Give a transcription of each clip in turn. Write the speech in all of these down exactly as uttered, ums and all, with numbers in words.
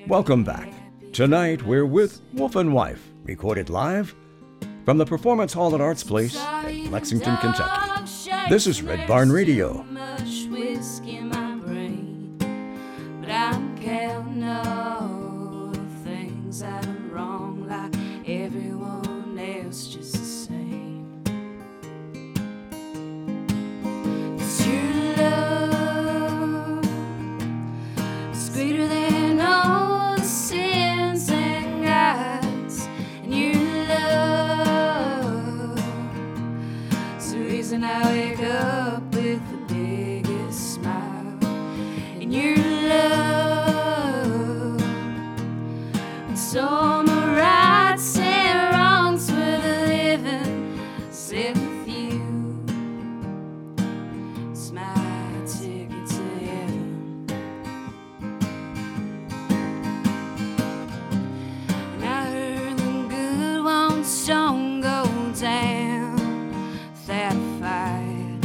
Welcome back. Tonight we're with Wolf and Wife, recorded live from the Performance Hall at Arts Place in Lexington, Kentucky. This is Red Barn Radio. Much whiskey in my brain, but I'm counting all the things that are wrong, like everyone else, just the same. 'Cause your love is greater than all the sins and gods, and your love is the reason I wake up with the biggest smile. And your love, and so my rights and wrongs for the living, sit with you. It's my ticket to heaven. And I heard the good ones don't go down without a fight.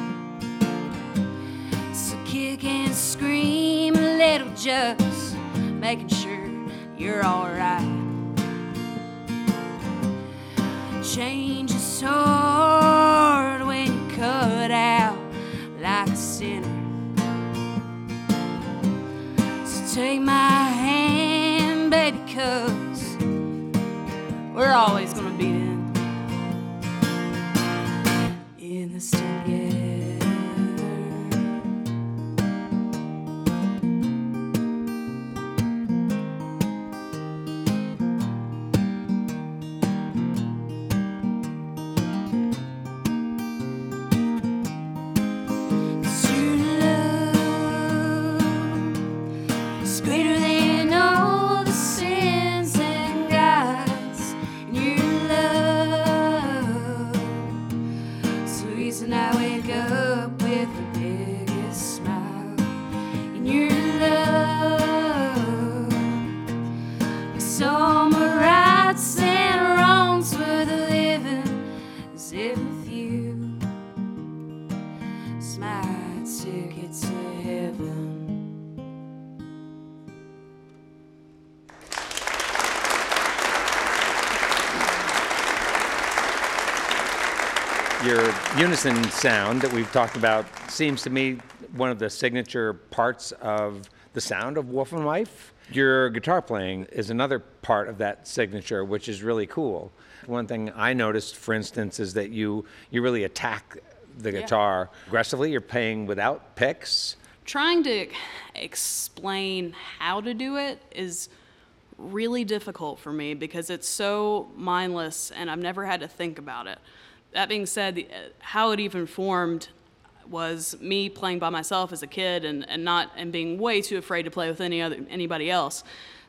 So kick and scream a little, just making sure you're alright. Change is hard when you cut out like a sinner. So take my hand, baby, 'cause we're always gonna be in, in this together. Greater than all the sins and gods, and your love is the reason I wake up with the biggest smile. And your love is all my rights and wrongs for the living, is it with you? It's my ticket to heaven. Your unison sound that we've talked about seems to me one of the signature parts of the sound of Wolf and Wife. Your guitar playing is another part of that signature, which is really cool. One thing I noticed, for instance, is that you, you really attack the guitar aggressively. You're playing without picks. Trying to explain how to do it is really difficult for me because it's so mindless and I've never had to think about it. That being said, the- how it even formed was me playing by myself as a kid and, and not and being way too afraid to play with any other anybody else.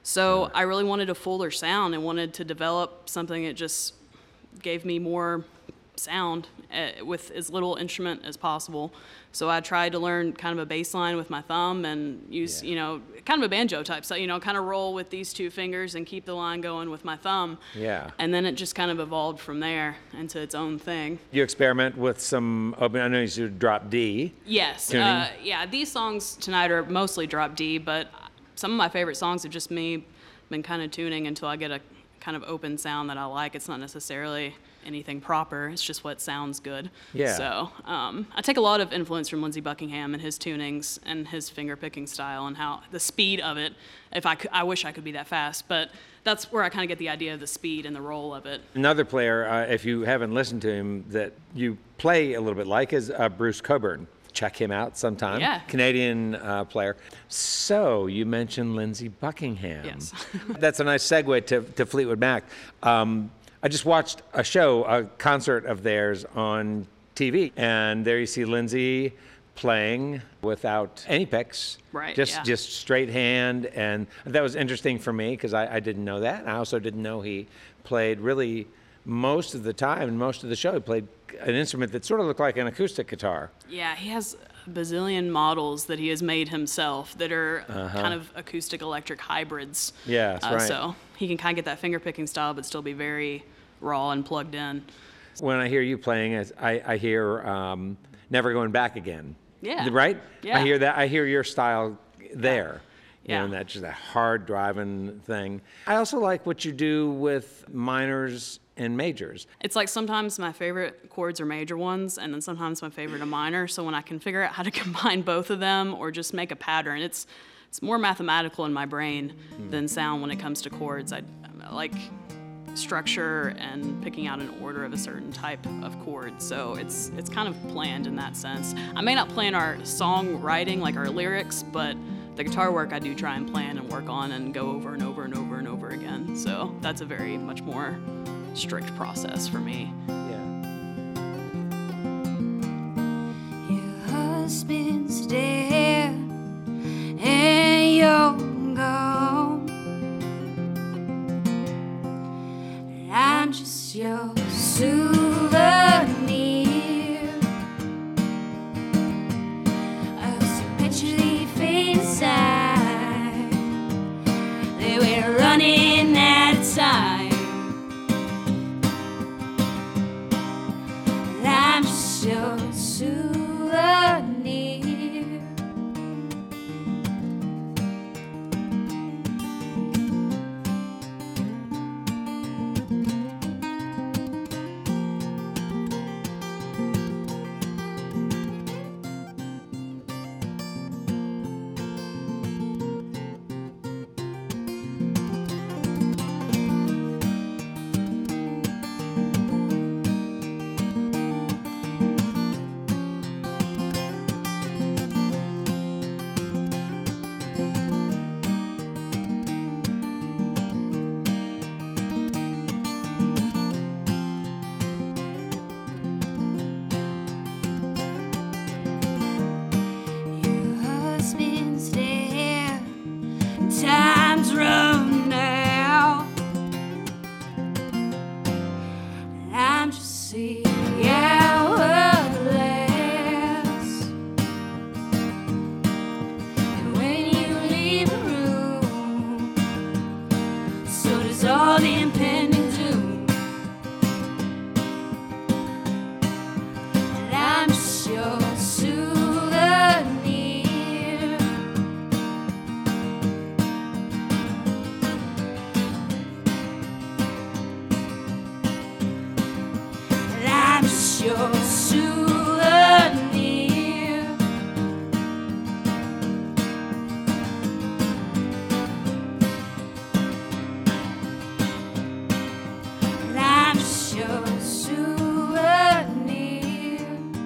So I really wanted a fuller sound and wanted to develop something that just gave me more sound uh, with as little instrument as possible. So I tried to learn kind of a bass line with my thumb and use, Yeah. you know, kind of a banjo type. So, you know, kind of roll with these two fingers and keep the line going with my thumb. Yeah. And then it just kind of evolved from there into its own thing. You experiment with some open, I know you should drop D. Yes. Tuning? Uh, yeah, these songs tonight are mostly drop D, but some of my favorite songs are just me been kind of tuning until I get a kind of open sound that I like. It's not necessarily anything proper. It's just what sounds good. Yeah. So um, I take a lot of influence from Lindsey Buckingham and his tunings and his finger picking style and how the speed of it. If I could, I wish I could be that fast, but that's where I kind of get the idea of the speed and the roll of it. Another player, uh, if you haven't listened to him, that you play a little bit like is uh, Bruce Coburn. Check him out sometime. Yeah. Canadian uh, player. So you mentioned Lindsey Buckingham. Yes. That's a nice segue to, to Fleetwood Mac. Um, I just watched a show, a concert of theirs on T V, and there you see Lindsey playing without any picks. Right, Just yeah. just straight hand, and that was interesting for me because I, I didn't know that. I also didn't know he played really most of the time and most of the show. He played an instrument that sort of looked like an acoustic guitar. Yeah, he has a bazillion models that he has made himself that are Uh-huh. kind of acoustic electric hybrids. Yeah, that's Uh, right. So he can kind of get that finger picking style, but still be very raw and plugged in. When I hear you playing, it's- I, I hear um, Never Going Back Again. Yeah. Right? Yeah. I hear that. I hear your style there. You know, and that's just a hard driving thing. I also like what you do with minors and majors. It's like sometimes my favorite chords are major ones, and then sometimes my favorite are minor. So when I can figure out how to combine both of them or just make a pattern, it's it's more mathematical in my brain mm. than sound when it comes to chords. I, I like structure and picking out an order of a certain type of chord. So it's it's kind of planned in that sense. I may not plan our songwriting, like our lyrics, but the guitar work I do try and plan and work on and go over and over and over and over again. So that's a very much more strict process for me. Yeah. Your husband's dead and you're gone. I'm just your souvenir. I was perpetually inside. They were running out of time. And I'm just your souvenir. Time's run out. I'm just seeing hourglass. And when you leave the room, so does all the impending doom. And I'm just your souvenir. Your souvenir. And I'm just your souvenir.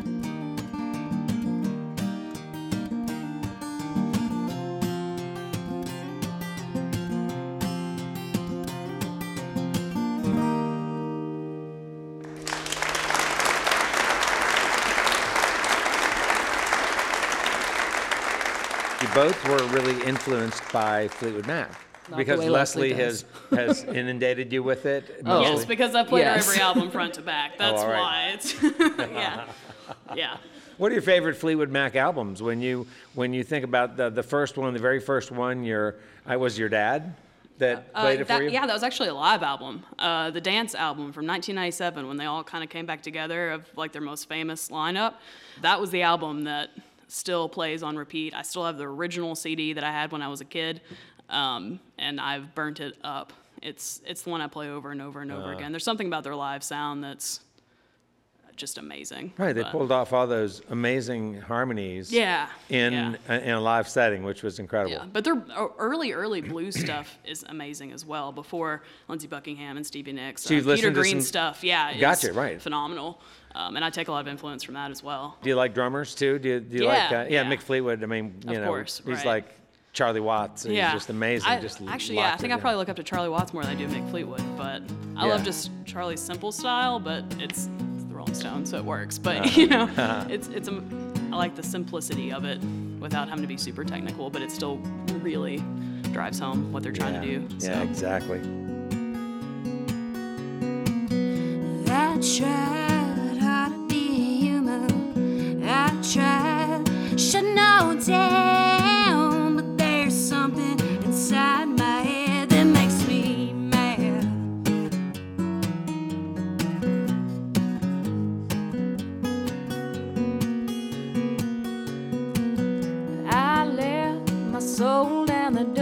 You both were really influenced by Fleetwood Mac. Not because the way Leslie Leslie has, has inundated you with it. Oh. Yes, because I played Yes. her every album front to back. That's all right. why it's yeah, yeah. What are your favorite Fleetwood Mac albums? When you when you think about the the first one, the very first one, your I was your dad that Uh, played it that- for you. Yeah, that was actually a live album, uh, the dance album from nineteen ninety-seven, when they all kind of came back together of like their most famous lineup. That was the album that still plays on repeat. I still have the original C D that I had when I was a kid, um, and I've burnt it up. It's it's the one I play over and over and over Uh. again. There's something about their live sound that's just amazing. Right, they but- pulled off all those amazing harmonies. Yeah, In yeah. a, in a live setting, which was incredible. Yeah, but their uh, early, early blues stuff is amazing as well. Before Lindsey Buckingham and Stevie Nicks, So you've uh, Peter listened to Green some- stuff, yeah, is Gotcha, right. phenomenal. Um, and I take a lot of influence from that as well. Do you like drummers too? Do you, do you Yeah, like? Uh, yeah, yeah. Mick Fleetwood. I mean, you Of know, course, he's right. like Charlie Watts. He's yeah, just amazing. I, just actually, yeah, I locked think it I in. probably look up to Charlie Watts more than I do Mick Fleetwood. But I Yeah. love just Charlie's simple style, but it's, it's the Rolling Stones, so it works. But Uh-huh. you know, it's it's a, I like the simplicity of it without having to be super technical, but it still really drives home what they're trying yeah. to do. So. Yeah, exactly. I tried hard to be human. I tried shutting all down, but there's something inside my head that makes me mad. I left my soul down the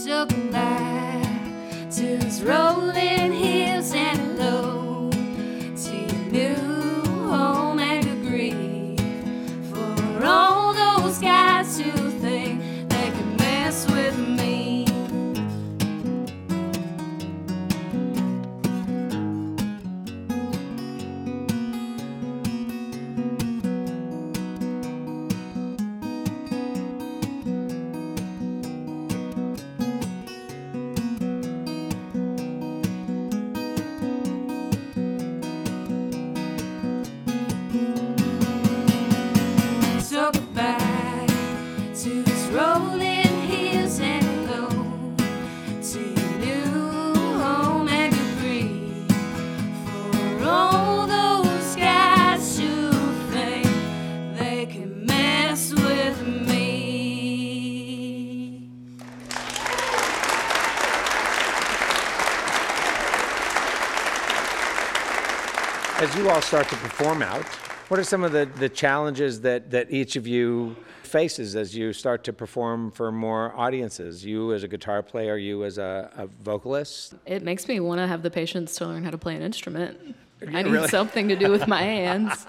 took her back to his rolling hills and hello to your new home and good grief for all those guys who think they can mess with me. Took her back to his rolling hills and hello to your new home and good grief for all those guys who think they can mess with me. As you all start to perform out, what are some of the, the challenges that, that each of you faces as you start to perform for more audiences? You as a guitar player, you as a, a vocalist? It makes me want to have the patience to learn how to play an instrument. I need really? something to do with my hands.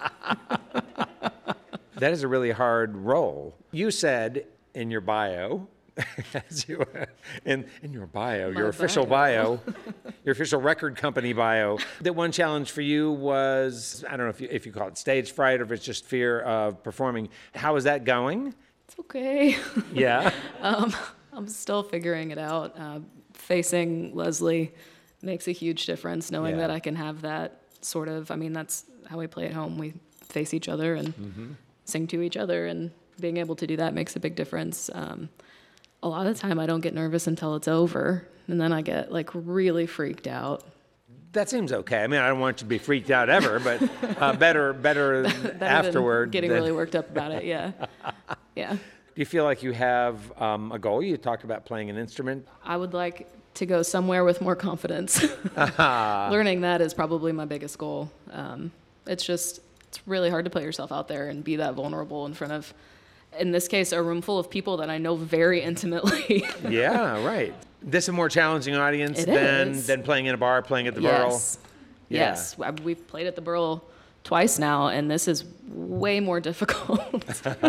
That is a really hard role. You said in your bio, as you, in, in your bio, your official bio, your official record company bio, that one challenge for you was, I don't know if you, if you call it stage fright or if it's just fear of performing. How is that going? It's okay. Yeah. um, I'm still figuring it out. Uh, facing Leslie makes a huge difference, knowing Yeah. that I can have that sort of, I mean, that's how we play at home. We face each other and Mm-hmm. sing to each other, and being able to do that makes a big difference. Um, a lot of the time I don't get nervous until it's over, and then I get like really freaked out. That seems okay. I mean, I don't want you to be freaked out ever, but uh, better, better, Better afterward. than getting than- really worked up about it, yeah. Yeah. Do you feel like you have um, a goal? You talked about playing an instrument. I would like to go somewhere with more confidence. Learning that is probably my biggest goal. Um, it's just, it's really hard to put yourself out there and be that vulnerable in front of, in this case, a room full of people that I know very intimately. Yeah, right. This is a more challenging audience It than is. than playing in a bar, playing at the Burl. Yes. Yeah. Yes. I- We've played at the Burl twice now, and this is way more difficult.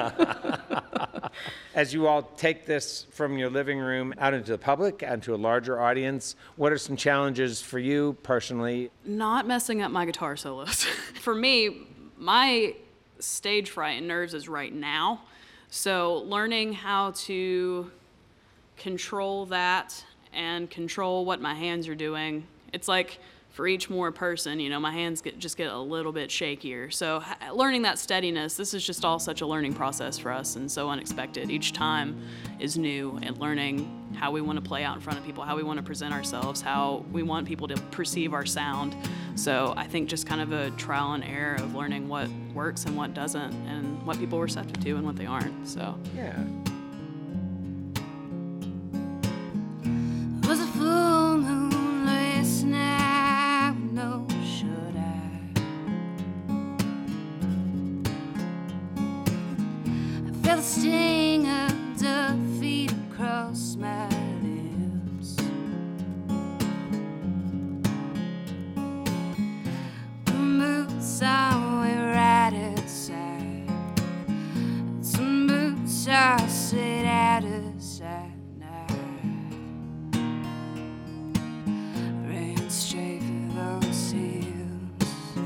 As you all take this from your living room out into the public, out into a larger audience, what are some challenges for you personally? Not messing up my guitar solos. For me, my stage fright and nerves is right now. So learning how to control that and control what my hands are doing. It's like for each more person, you know, my hands get, just get a little bit shakier. So ha- learning that steadiness, this is just all such a learning process for us and so unexpected. Each time is new, and learning how we want to play out in front of people, how we want to present ourselves, how we want people to perceive our sound. So I think just kind of a trial and error of learning what works and what doesn't, and what people are receptive to and what they aren't. So Yeah. Was a full moon last night, no should I? I felt the sting of defeat across my lips. The boots I wear right outside, some boots I sit out of sight. Ran straight for those hills.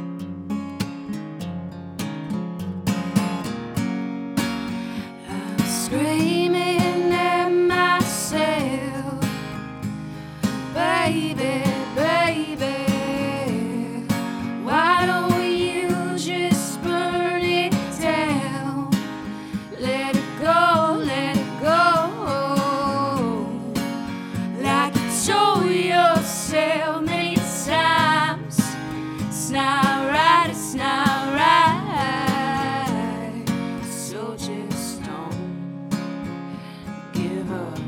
I'm screaming at myself, baby, baby. Why don't you just burn it down? Let it go, let it go. Like you told yourself many times, it's not right, it's not right. So just don't give up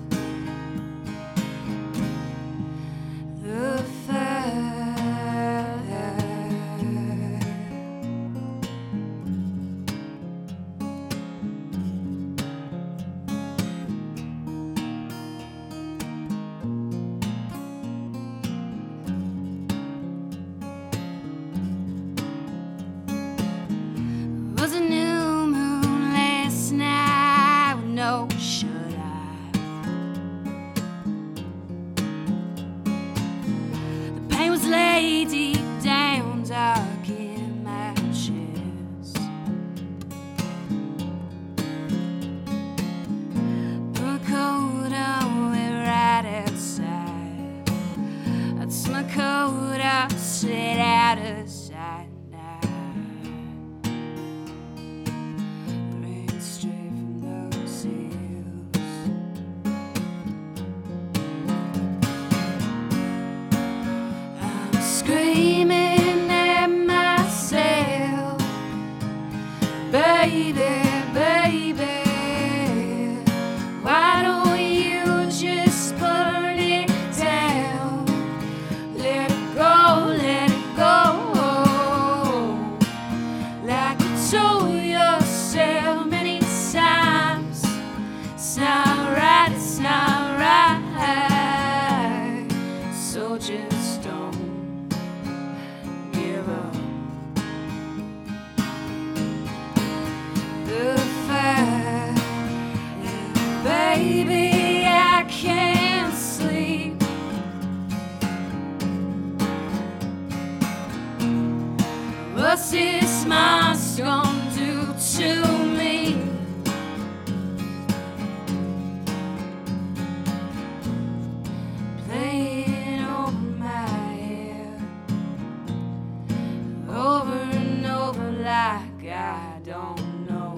the fight. lay deep down, dark in my chest. Put my coat on, we're right outside. That's my coat, I'll sit out of sight now. Rain straight from those hills. I'm screaming at myself, baby, baby, why don't you just put it down? Let it go, let it go. Like you told yourself many times, it's not right, it's not right. So just don't give up. The fire, baby, I can't sleep. What's this monster gonna do to me? Playing over my head, over and over like I don't know.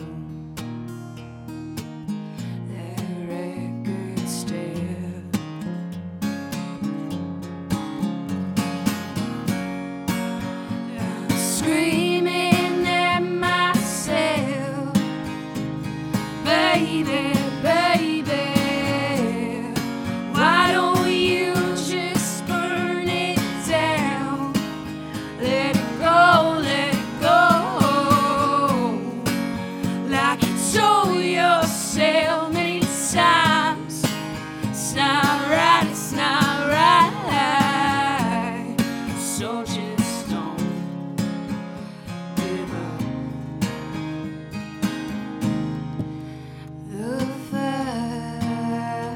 That record still. I'm screaming at myself, baby, baby, why don't you just burn it down? Let it go, let it go. Like you told yourself many times, it's not right, it's not right. So just don't give up. The fire.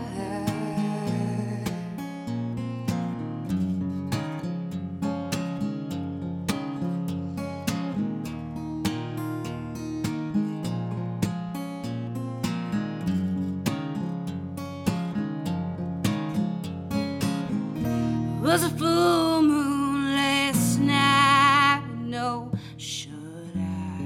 Was a full moon last night? No, should I?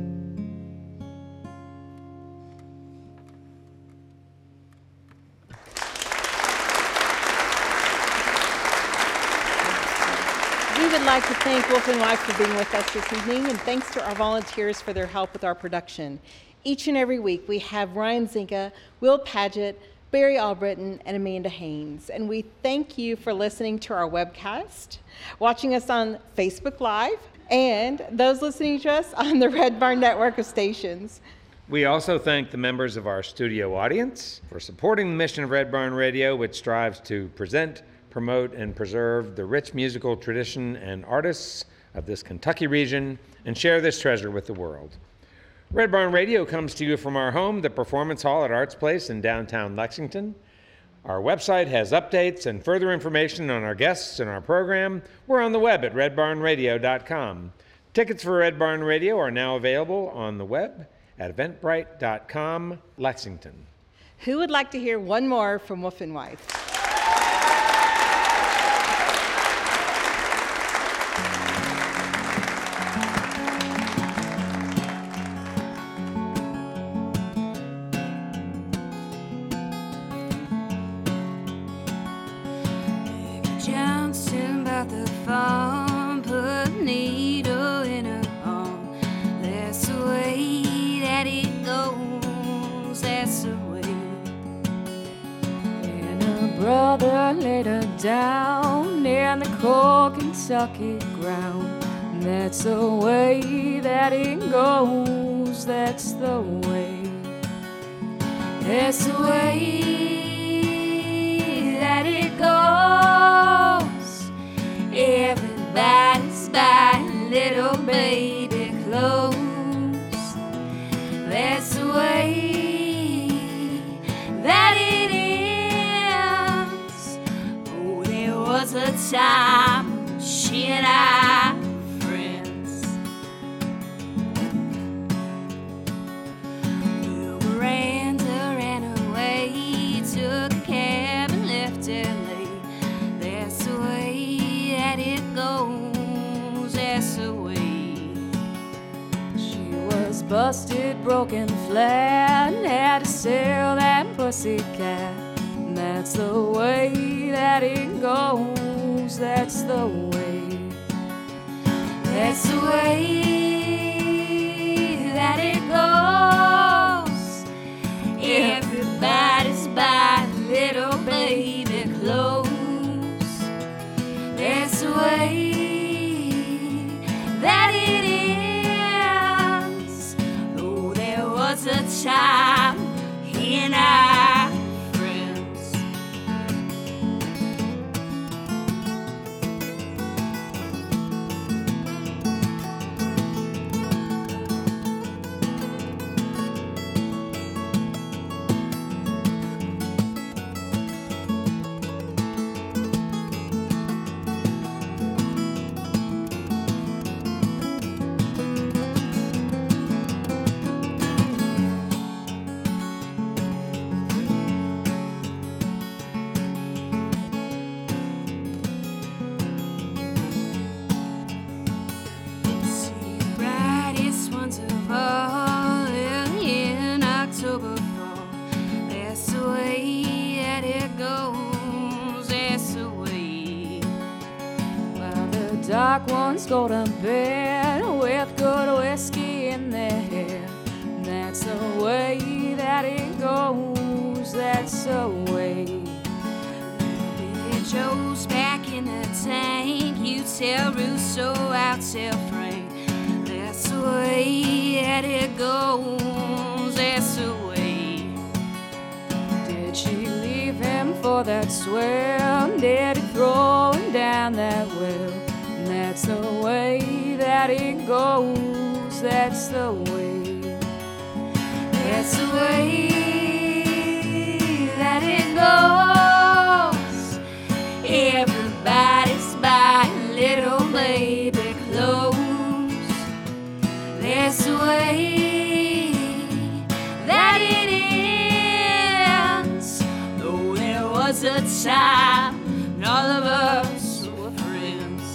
We would like to thank Wolf and Wife for being with us this evening, and thanks to our volunteers for their help with our production. Each and every week, we have Ryan Zinka, Will Paget, Barry Albritton, and Amanda Haynes. And we thank you for listening to our webcast, watching us on Facebook Live, and those listening to us on the Red Barn network of stations. We also thank the members of our studio audience for supporting the mission of Red Barn Radio, which strives to present, promote, and preserve the rich musical tradition and artists of this Kentucky region and share this treasure with the world. Red Barn Radio comes to you from our home, the Performance Hall at Arts Place in downtown Lexington. Our website has updates and further information on our guests and our program. We're on the web at red barn radio dot com. Tickets for Red Barn Radio are now available on the web at eventbrite dot com, Lexington. Who would like to hear one more from Wolf and Wife? Johnson about the farm, put needle in her arm. That's the way that it goes, that's the way. And her brother laid her down in the cold Kentucky ground. That's the way that it goes, that's the way. That's the way that it goes. Everybody's buying little baby clothes. That's the way that it is. Oh, there was a time he and I friends. Well, Miranda ran away, took a cab and left L A. That's the way that it goes, that's the way. She was busted, broken flat, and had to sell that pussycat. And that's the way that it goes, that's the way. That's the way that it goes. Everybody's buying little baby clothes. That's the way that it is. Oh, there was a time he and I friends. Brightest ones of all in October fall. That's the way that it goes, that's the way. While the dark ones go to bed with good whiskey in their hair. That's the way that it goes, that's the way. Billy Joe's back in the tank. You tell Russo, I'll tell Frank. That's the way that it goes, that's the way. Did she leave him for that swell? Did he throw him down that well? And that's the way that it goes, that's the way. That's the way that it goes. Everybody's buying little baby clothes. That's the way that it is. Though there was a time when all of us were friends.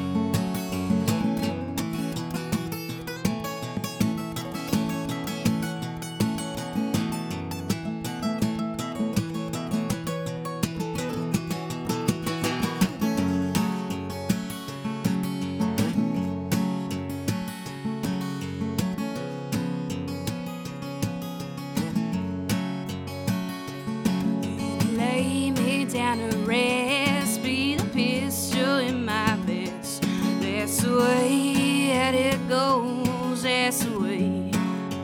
Lay me down to rest, beat a pistol in my vest. That's the way that it goes, that's the way.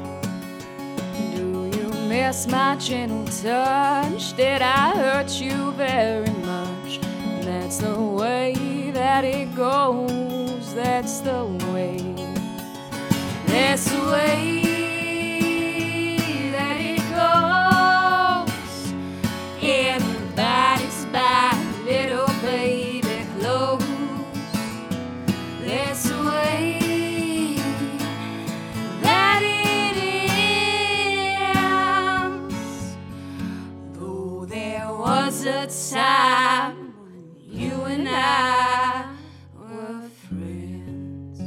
Do you miss my gentle touch? Did I hurt you very much? That's the way that it goes, that's the way. That's the way that it goes. Everybody's buying little baby clothes. That's the way that it is. Though there was a time when you and I were friends.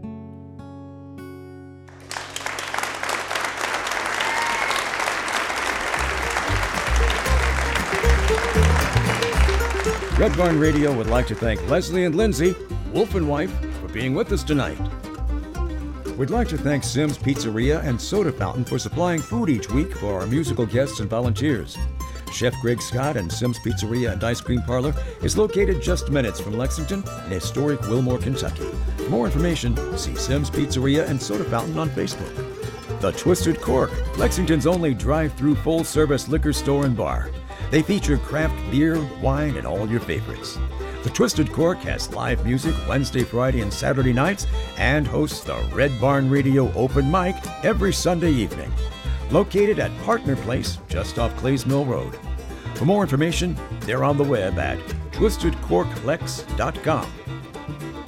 Red Barn Radio would like to thank Leslie and Lindsay, Wolf and Wife, for being with us tonight. We'd like to thank Sim's Pizzeria and Soda Fountain for supplying food each week for our musical guests and volunteers. Chef Greg Scott and Sim's Pizzeria and Ice Cream Parlor is located just minutes from Lexington in historic Wilmore, Kentucky. For more information, see Sim's Pizzeria and Soda Fountain on Facebook. The Twisted Cork, Lexington's only drive-through full-service liquor store and bar. They feature craft beer, wine, and all your favorites. The Twisted Cork has live music Wednesday, Friday, and Saturday nights and hosts the Red Barn Radio Open Mic every Sunday evening. Located at Partner Place, just off Clays Mill Road. For more information, they're on the web at twisted cork lex dot com.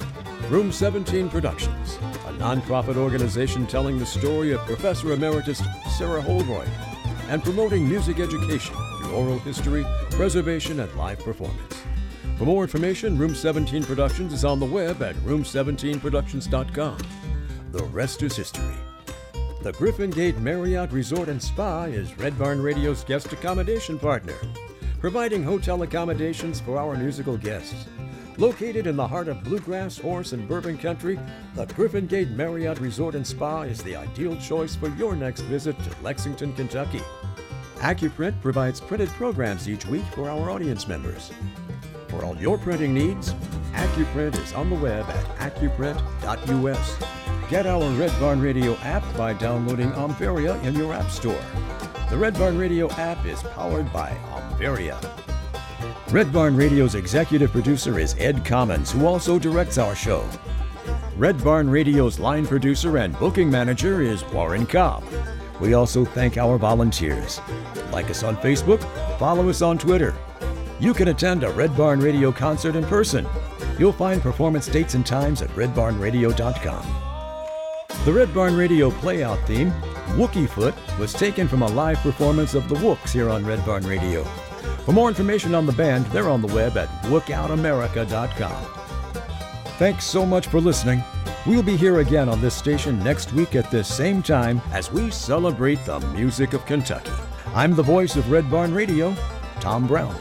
Room seventeen Productions, a nonprofit organization telling the story of Professor Emeritus Sarah Holroyd and promoting music education through oral history, preservation, and live performance. For more information, Room seventeen Productions is on the web at room seventeen productions dot com. The rest is history. The Griffin Gate Marriott Resort and Spa is Red Barn Radio's guest accommodation partner, providing hotel accommodations for our musical guests. Located in the heart of bluegrass, horse, and bourbon country, the Griffin Gate Marriott Resort and Spa is the ideal choice for your next visit to Lexington, Kentucky. AccuPrint provides printed programs each week for our audience members. For all your printing needs, AccuPrint is on the web at accuprint dot U S. Get our Red Barn Radio app by downloading Omvaria in your app store. The Red Barn Radio app is powered by Omvaria. Red Barn Radio's executive producer is Ed Commons, who also directs our show. Red Barn Radio's line producer and booking manager is Warren Cobb. We also thank our volunteers. Like us on Facebook, follow us on Twitter. You can attend a Red Barn Radio concert in person. You'll find performance dates and times at red barn radio dot com. The Red Barn Radio playout theme, Wookie Foot, was taken from a live performance of the Wooks here on Red Barn Radio. For more information on the band, they're on the web at wook out america dot com. Thanks so much for listening. We'll be here again on this station next week at this same time as we celebrate the music of Kentucky. I'm the voice of Red Barn Radio, Tom Brown.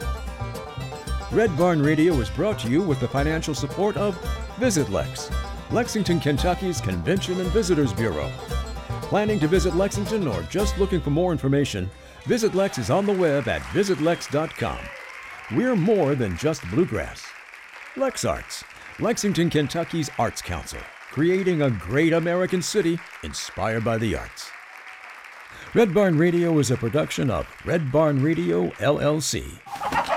Red Barn Radio is brought to you with the financial support of Visit Lex, Lexington, Kentucky's Convention and Visitors Bureau. Planning to visit Lexington or just looking for more information, Visit Lex is on the web at visit lex dot com. We're more than just bluegrass. Lex Arts, Lexington, Kentucky's Arts Council, creating a great American city inspired by the arts. Red Barn Radio is a production of Red Barn Radio, L L C.